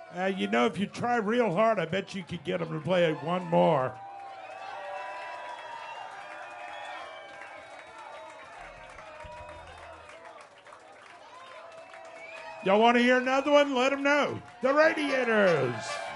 You know, if you try real hard, I bet you could get them to play one more. Y'all want to hear another one? Let them know. The Radiators.